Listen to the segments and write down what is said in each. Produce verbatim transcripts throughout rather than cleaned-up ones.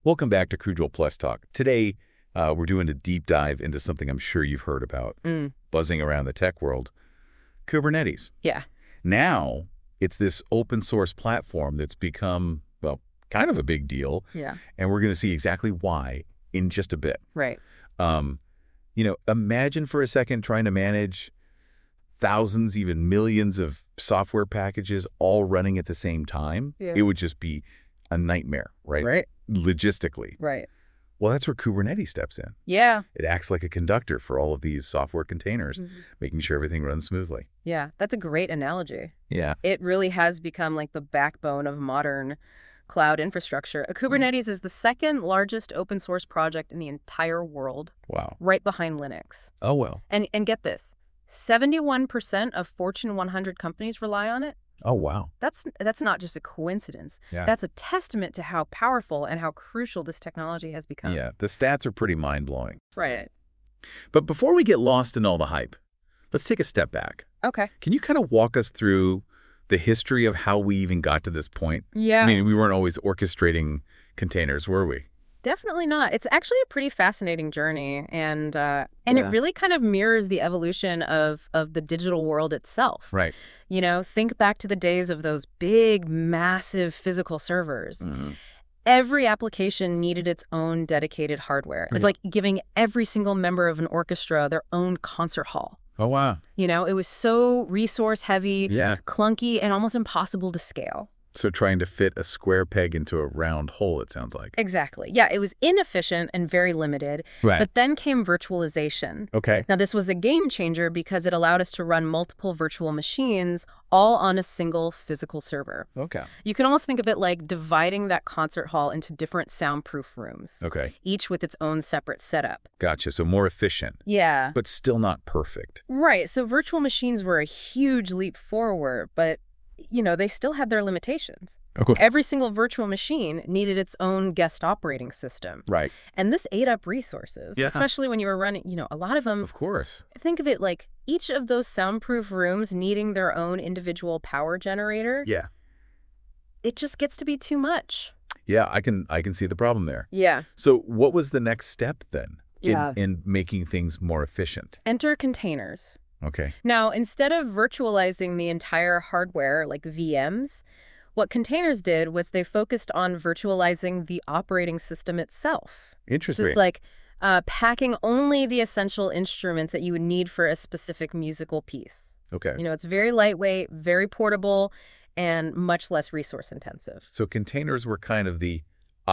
Welcome back to Crudrill Plus Talk. Today, uh, we're doing a deep dive into something I'm sure you've heard about, Mm. buzzing around the tech world, Kubernetes. Yeah. Now, it's this open source platform that's become, well, kind of a big deal, Yeah. and we're going to see exactly why in just a bit. Right. Um, you know, imagine for a second trying to manage thousands, even millions of software packages all running at the same time. Yeah. It would just be a nightmare, right? Right. Logistically. Right. Well, that's where Kubernetes steps in. Yeah. It acts like a conductor for all of these software containers, Mhm. making sure everything runs smoothly. Yeah. That's a great analogy. Yeah. It really has become like the backbone of modern cloud infrastructure. Uh, Kubernetes is the second largest open source project in the entire world, Wow. right behind Linux. Oh, well. And and get this, seventy-one percent of Fortune one hundred companies rely on it. Oh, wow. That's that's not just a coincidence. Yeah. That's a testament to how powerful and how crucial this technology has become. Yeah. The stats are pretty mind-blowing. Right. But before we get lost in all the hype, let's take a step back. Okay. Can you kind of walk us through the history of how we even got to this point? Yeah. I mean, we weren't always orchestrating containers, were we? Definitely not. It's actually a pretty fascinating journey, and uh, and Yeah. it really kind of mirrors the evolution of of the digital world itself. Right. You know, think back to the days of those big, massive physical servers. Mhm. Every application needed its own dedicated hardware. It's Yeah. like giving every single member of an orchestra their own concert hall. Oh, wow. You know, it was so resource heavy, Yeah. clunky, and almost impossible to scale. So trying to fit a square peg into a round hole, it sounds like. Exactly. Yeah, it was inefficient and very limited. Right. But then came virtualization. Okay. Now, this was a game changer because it allowed us to run multiple virtual machines all on a single physical server. Okay. You can almost think of it like dividing that concert hall into different soundproof rooms, Okay. each with its own separate setup. Gotcha. So more efficient, Yeah. but still not perfect. Right. So virtual machines were a huge leap forward, but, you know, they still had their limitations. Okay. Every single virtual machine needed its own guest operating system. Right. And this ate up resources, Yeah. especially when you were running, you know, a lot of them. Of course. Think of it like each of those soundproof rooms needing their own individual power generator. Yeah. It just gets to be too much. Yeah, I can I can see the problem there. Yeah. So what was the next step then in, Yeah. in making things more efficient? Enter containers. Okay. Now, instead of virtualizing the entire hardware like V Ms, what containers did was they focused on virtualizing the operating system itself. Interesting. Just like uh, packing only the essential instruments that you would need for a specific musical piece. Okay. You know, it's very lightweight, very portable, and much less resource intensive. So containers were kind of the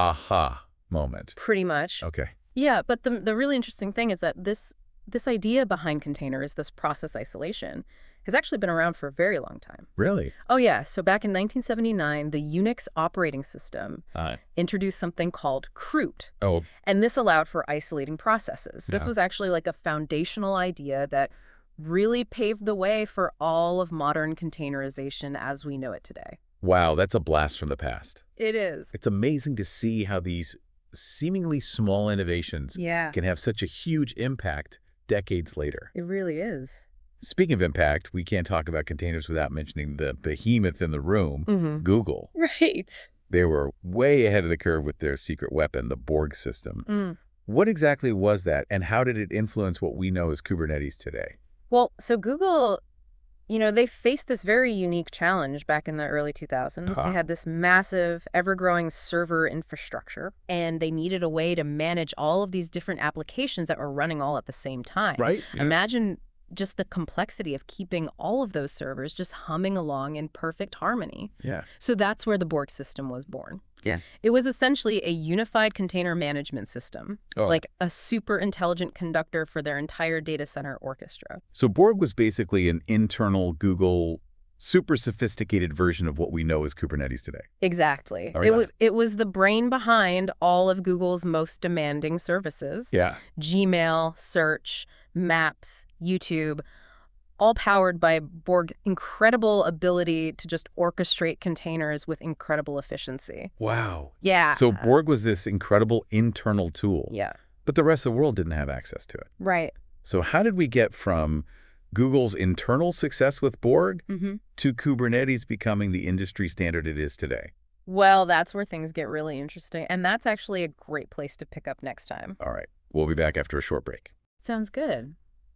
aha moment. Pretty much. Okay. Yeah, but the the really interesting thing is that this this idea behind containers, this process isolation, has actually been around for a very long time. Really? Oh yeah, so back in nineteen seventy-nine, the Unix operating system Uh, introduced something called CRUT, oh, and this allowed for isolating processes. This Yeah. was actually like a foundational idea that really paved the way for all of modern containerization as we know it today. wow, that's a blast from the past. It is. It's amazing to see how these seemingly small innovations Yeah, can have such a huge impact decades later. it really is. Speaking of impact, we can't talk about containers without mentioning the behemoth in the room, Mm-hmm. Google. Right. They were way ahead of the curve with their secret weapon, the Borg system. Mm. What exactly was that, and how did it influence what we know as Kubernetes today? Well, so Google, you know, they faced this very unique challenge back in the early two thousands. Uh-huh. They had this massive, ever-growing server infrastructure, and they needed a way to manage all of these different applications that were running all at the same time. Right? Imagine just the complexity of keeping all of those servers just humming along in perfect harmony. Yeah. So that's where the Borg system was born. Yeah. It was essentially a unified container management system, Oh. like a super intelligent conductor for their entire data center orchestra. So Borg was basically an internal Google, super sophisticated version of what we know as Kubernetes today. Exactly. All It right. was it was the brain behind all of Google's most demanding services. Yeah. Gmail, Search, Maps, YouTube, all powered by Borg's incredible ability to just orchestrate containers with incredible efficiency. Wow. Yeah. So Borg was this incredible internal tool, Yeah. but the rest of the world didn't have access to it. Right. So how did we get from Google's internal success with Borg Mm-hmm. to Kubernetes becoming the industry standard it is today? Well, that's where things get really interesting, and that's actually a great place to pick up next time. All right. We'll be back after a short break. Sounds good.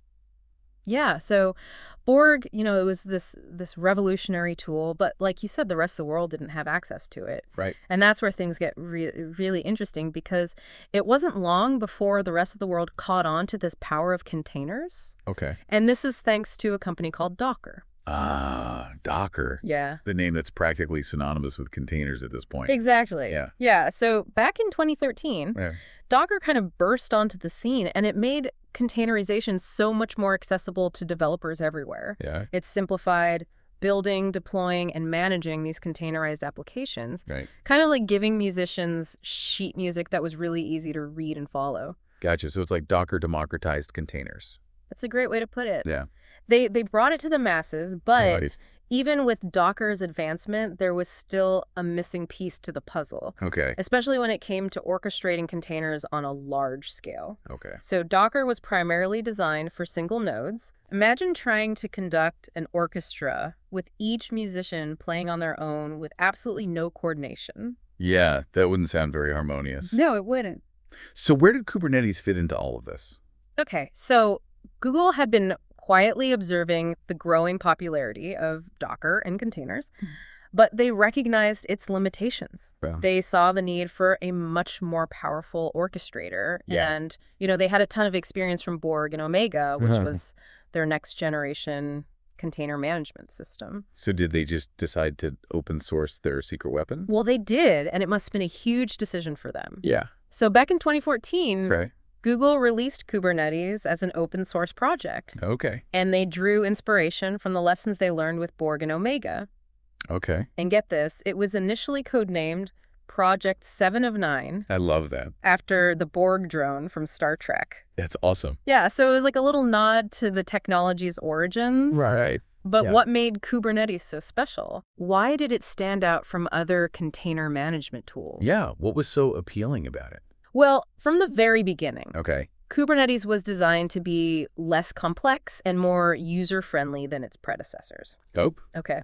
Yeah, so Borg, you know, it was this this revolutionary tool, but like you said, the rest of the world didn't have access to it. Right. And that's where things get re really interesting, because it wasn't long before the rest of the world caught on to this power of containers. Okay. And this is thanks to a company called Docker. Ah, Docker. Yeah. The name that's practically synonymous with containers at this point. Exactly. Yeah. Yeah. So back in twenty thirteen, Yeah. Docker kind of burst onto the scene, and it made containerization so much more accessible to developers everywhere. Yeah. It simplified building, deploying, and managing these containerized applications, Right. kind of like giving musicians sheet music that was really easy to read and follow. Gotcha. So it's like Docker democratized containers. That's a great way to put it. Yeah. They they brought it to the masses, but Right. even with Docker's advancement, there was still a missing piece to the puzzle, Okay. especially when it came to orchestrating containers on a large scale. Okay. So Docker was primarily designed for single nodes. Imagine trying to conduct an orchestra with each musician playing on their own with absolutely no coordination. Yeah, that wouldn't sound very harmonious. No, it wouldn't. So where did Kubernetes fit into all of this? Okay, so Google had been quietly observing the growing popularity of Docker and containers, but they recognized its limitations. Wow. They saw the need for a much more powerful orchestrator. Yeah. And, you know, they had a ton of experience from Borg and Omega, which Uh-huh. was their next generation container management system. So did they just decide to open source their secret weapon? Well, they did, and it must have been a huge decision for them. Yeah. So back in twenty fourteen, Right. Google released Kubernetes as an open source project. Okay. And they drew inspiration from the lessons they learned with Borg and Omega. Okay. And get this, it was initially codenamed Project Seven of Nine I love that. after the Borg drone from Star Trek. That's awesome. Yeah, so it was like a little nod to the technology's origins. Right. But Yeah. what made Kubernetes so special? Why did it stand out from other container management tools? Yeah. What was so appealing about it? Well, from the very beginning, Okay. Kubernetes was designed to be less complex and more user-friendly than its predecessors. Oh. Okay.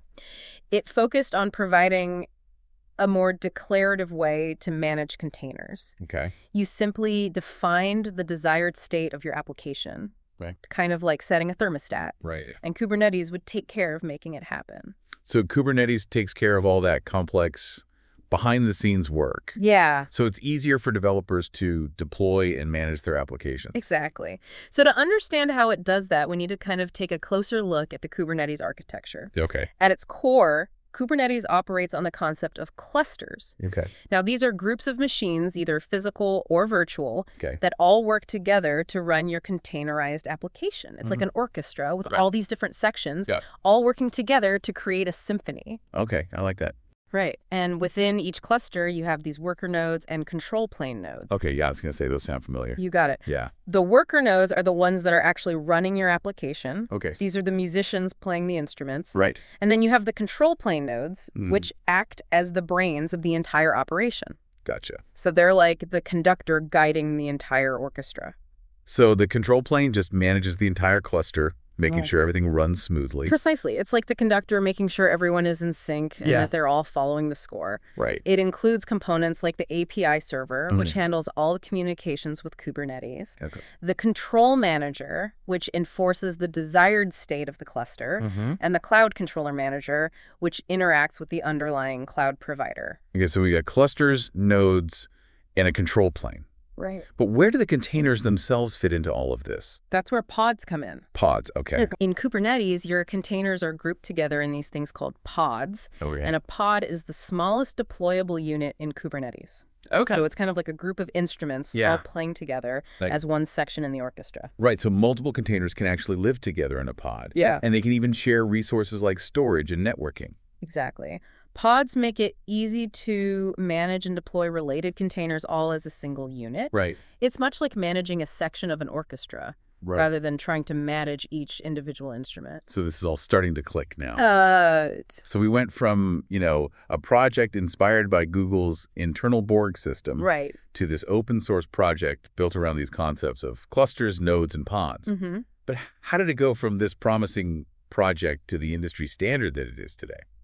It focused on providing a more declarative way to manage containers. Okay. You simply defined the desired state of your application, Right. kind of like setting a thermostat, Right. and Kubernetes would take care of making it happen. So Kubernetes takes care of all that complex behind-the-scenes work. Yeah, So it's easier for developers to deploy and manage their applications. exactly. So to understand how it does that, we need to kind of take a closer look at the Kubernetes architecture. Okay. At its core, Kubernetes operates on the concept of clusters. Okay. Now, these are groups of machines, either physical or virtual, Okay. that all work together to run your containerized application. It's like an orchestra with Right. all these different sections, Yeah. all working together to create a symphony. Okay. I like that. Right. And within each cluster, you have these worker nodes and control plane nodes. Okay. Yeah, I was going to say those sound familiar. You got it. Yeah. The worker nodes are the ones that are actually running your application. Okay. These are the musicians playing the instruments. Right. And then you have the control plane nodes, Mm. which act as the brains of the entire operation. Gotcha. So they're like the conductor guiding the entire orchestra. So the control plane just manages the entire cluster, making Right. sure everything runs smoothly. Precisely. It's like the conductor making sure everyone is in sync and Yeah. that they're all following the score. Right. It includes components like the A P I server, which Okay. handles all the communications with Kubernetes, Okay. the control manager, which enforces the desired state of the cluster, Mm-hmm. and the cloud controller manager, which interacts with the underlying cloud provider. Okay, so we got clusters, nodes, and a control plane. Right. But where do the containers themselves fit into all of this? That's where pods come in. Pods, okay. In Kubernetes, your containers are grouped together in these things called pods, Okay. and a pod is the smallest deployable unit in Kubernetes. okay. So it's kind of like a group of instruments Yeah. all playing together Like- as one section in the orchestra. Right, so multiple containers can actually live together in a pod. Yeah. And they can even share resources like storage and networking. Exactly. Pods make it easy to manage and deploy related containers all as a single unit. Right. It's much like managing a section of an orchestra Right. rather than trying to manage each individual instrument. So this is all starting to click now. Uh, t- So we went from, you know, a project inspired by Google's internal Borg system right. to this open source project built around these concepts of clusters, nodes, and pods. Mm-hmm. But how did it go from this promising project to the industry standard that it is today?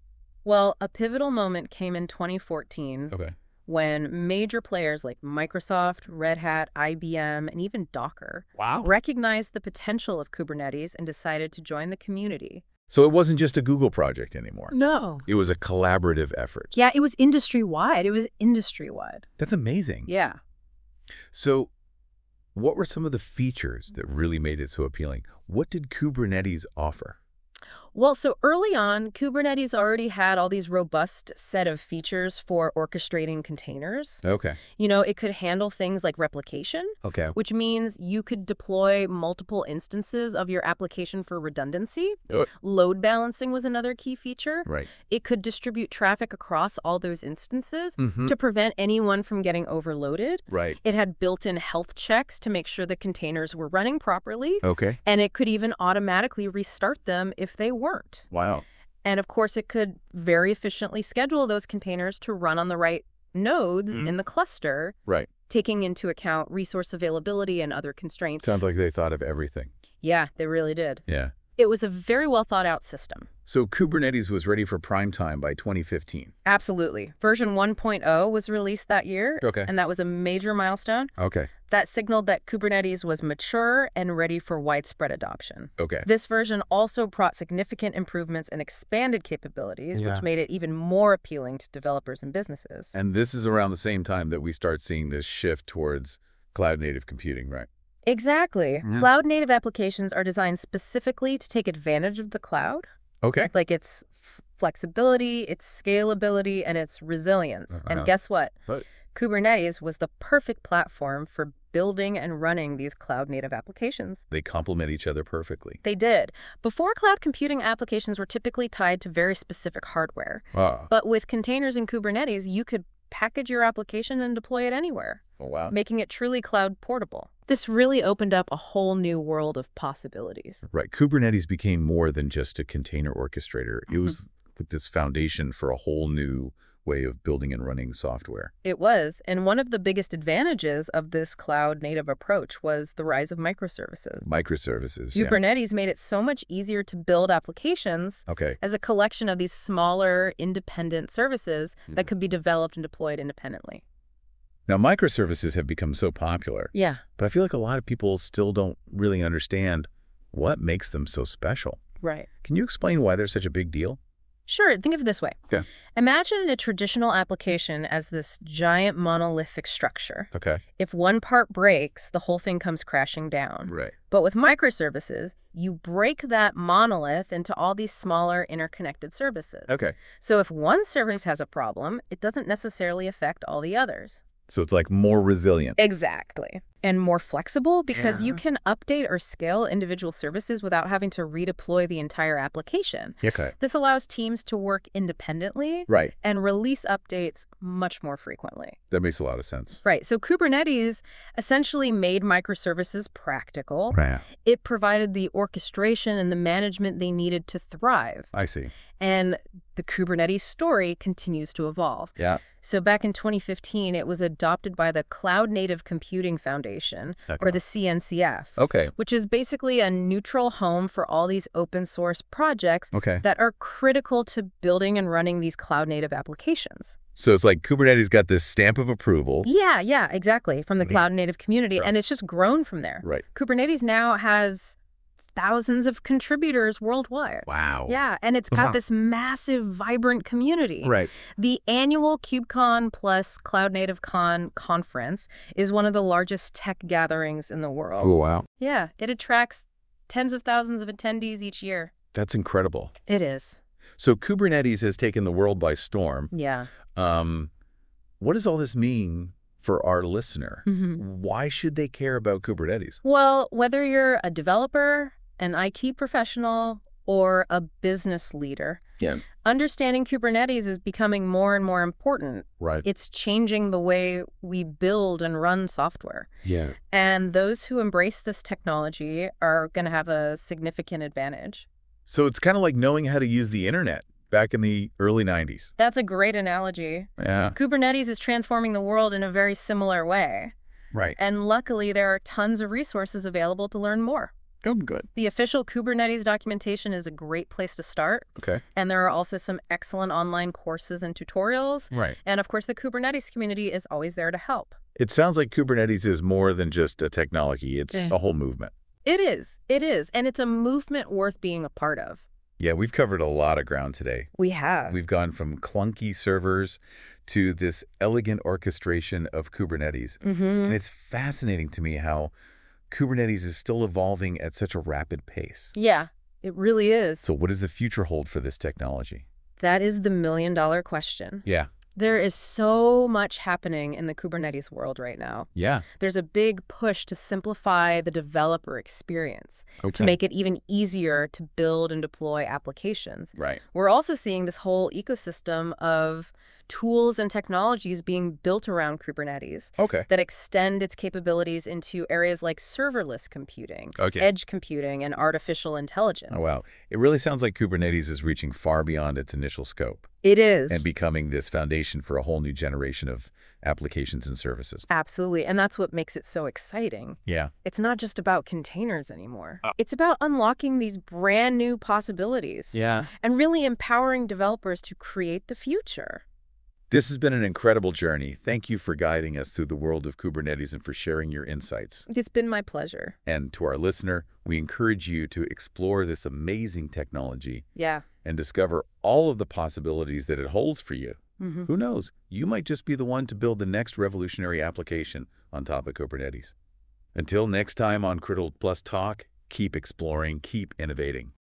Well, a pivotal moment came in twenty fourteen Okay. when major players like Microsoft, Red Hat, I B M, and even Docker Wow. recognized the potential of Kubernetes and decided to join the community. So it wasn't just a Google project anymore. No. It was a collaborative effort. Yeah, it was industry-wide. It was industry-wide. That's amazing. Yeah. So what were some of the features that really made it so appealing? What did Kubernetes offer? Well, so early on, Kubernetes already had all these robust set of features for orchestrating containers. Okay. You know, it could handle things like replication, Okay. which means you could deploy multiple instances of your application for redundancy. Uh, Load balancing was another key feature. Right. It could distribute traffic across all those instances Mm-hmm. to prevent anyone from getting overloaded. Right. It had built-in health checks to make sure the containers were running properly. Okay. And it could even automatically restart them if they weren't. Wow. And of course, it could very efficiently schedule those containers to run on the right nodes Mhm. in the cluster, Right. taking into account resource availability and other constraints. Sounds like they thought of everything. Yeah, they really did. Yeah. It was a very well thought out system. So Kubernetes was ready for prime time by twenty fifteen. Absolutely. Version one point oh was released that year, Okay. and that was a major milestone. Okay. That signaled that Kubernetes was mature and ready for widespread adoption. Okay. This version also brought significant improvements and expanded capabilities, Yeah. which made it even more appealing to developers and businesses. And this is around the same time that we start seeing this shift towards cloud-native computing, right? Exactly. Yeah. Cloud-native applications are designed specifically to take advantage of the cloud, Okay. like its f- flexibility, its scalability, and its resilience. Uh-huh. And guess what? What? Kubernetes was the perfect platform for building and running these cloud-native applications. They complement each other perfectly. They did. Before, cloud computing applications were typically tied to very specific hardware. Wow. But with containers and Kubernetes, you could package your application and deploy it anywhere, Oh, wow. making it truly cloud portable. This really opened up a whole new world of possibilities. Right. Kubernetes became more than just a container orchestrator. It Mhm. was like this foundation for a whole new way of building and running software. It was, and one of the biggest advantages of this cloud-native approach was the rise of microservices. Microservices. Yeah. Kubernetes made it so much easier to build applications Okay. as a collection of these smaller, independent services Mhm. that could be developed and deployed independently. Now, microservices have become so popular, Yeah, but I feel like a lot of people still don't really understand what makes them so special. right. Can you explain why they're such a big deal? Sure, think of it this way. Okay. Imagine a traditional application as this giant monolithic structure. Okay. If one part breaks, the whole thing comes crashing down. Right. But with microservices, you break that monolith into all these smaller interconnected services. Okay. So if one service has a problem, it doesn't necessarily affect all the others. So it's like more resilient. Exactly. And more flexible because you Yeah. can update or scale individual services without having to redeploy the entire application. Okay. This allows teams to work independently Right. and release updates much more frequently. That makes a lot of sense. Right. So Kubernetes essentially made microservices practical. Right. It provided the orchestration and the management they needed to thrive. I see. And the Kubernetes story continues to evolve. Yeah. So back in twenty fifteen, it was adopted by the Cloud Native Computing Foundation, or the C N C F, Okay. which is basically a neutral home for all these open source projects Okay. that are critical to building and running these cloud native applications. So it's like Kubernetes got this stamp of approval. Yeah, yeah, exactly, from the Mhm. cloud native community, Yeah. and it's just grown from there. Right. Kubernetes now has thousands of contributors worldwide. Wow. Yeah, and it's got Wow. this massive, vibrant community. Right. The annual KubeCon plus Cloud Native Con conference is one of the largest tech gatherings in the world. Oh, wow. Yeah, it attracts tens of thousands of attendees each year. That's incredible. It is. So Kubernetes has taken the world by storm. Yeah. Um, what does all this mean for our listener? Mm-hmm. Why should they care about Kubernetes? Well, whether you're a developer, an I T professional, or a business leader, Yeah. understanding Kubernetes is becoming more and more important. Right. It's changing the way we build and run software. Yeah. And those who embrace this technology are going to have a significant advantage. So it's kind of like knowing how to use the internet back in the early nineties. That's a great analogy. Yeah. Kubernetes is transforming the world in a very similar way. Right. And luckily, there are tons of resources available to learn more. Oh, good. The official Kubernetes documentation is a great place to start. Okay. And there are also some excellent online courses and tutorials. Right. And of course, the Kubernetes community is always there to help. It sounds like Kubernetes is more than just a technology. It's Yeah. a whole movement. It is. It is. And it's a movement worth being a part of. Yeah, we've covered a lot of ground today. We have. We've gone from clunky servers to this elegant orchestration of Kubernetes. Mm-hmm. And it's fascinating to me how Kubernetes is still evolving at such a rapid pace. Yeah, it really is. So what does the future hold for this technology? That is the million dollar question. Yeah. There is so much happening in the Kubernetes world right now. Yeah. There's a big push to simplify the developer experience, Okay. to make it even easier to build and deploy applications. Right. We're also seeing this whole ecosystem of tools and technologies being built around Kubernetes Okay. that extend its capabilities into areas like serverless computing, Okay. edge computing, and artificial intelligence. Oh, wow. It really sounds like Kubernetes is reaching far beyond its initial scope It is. and becoming this foundation for a whole new generation of applications and services. Absolutely. And that's what makes it so exciting. Yeah. It's not just about containers anymore. It's about unlocking these brand new possibilities Yeah. and really empowering developers to create the future. This has been an incredible journey. Thank you for guiding us through the world of Kubernetes and for sharing your insights. It's been my pleasure. And to our listener, we encourage you to explore this amazing technology Yeah. and discover all of the possibilities that it holds for you. Mm-hmm. Who knows? You might just be the one to build the next revolutionary application on top of Kubernetes. Until next time on Critical Plus Talk, keep exploring, keep innovating.